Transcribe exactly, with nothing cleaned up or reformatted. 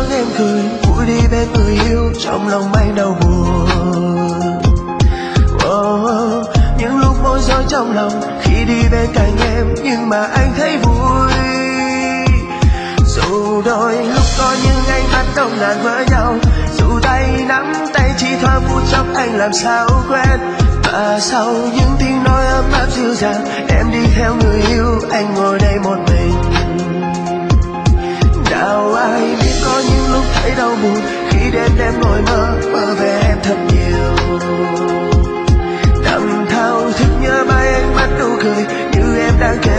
thoáng em cười, vui đi bên người yêu trong lòng anh đau buồn. Oh, những lúc bối rối trong lòng khi đi bên cạnh em, nhưng mà anh thấy vui. Dù đôi lúc có những ánh mắt đông ngàn với nhau, dù tay nắm tay chỉ thoáng phút chốc anh làm sao quên. Và sau những tiếng nói ấm áp dịu dàng, em đi theo người yêu, anh ngồi đây một mình. Nào ai biết có những lúc thấy đau buồn, khi đêm đêm ngồi mơ, mơ về em thật nhiều. Nằm thao thức nhớ mãi ánh mắt nụ cười, như em đang kể